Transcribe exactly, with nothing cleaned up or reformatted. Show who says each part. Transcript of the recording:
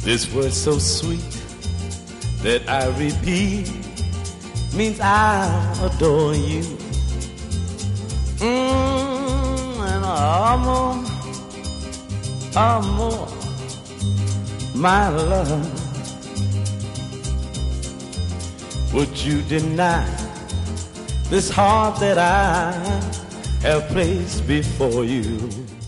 Speaker 1: This word so sweet that I repeat means I adore you. Mmm, and amor, amor, my love. Would you deny this heart that I have placed before you?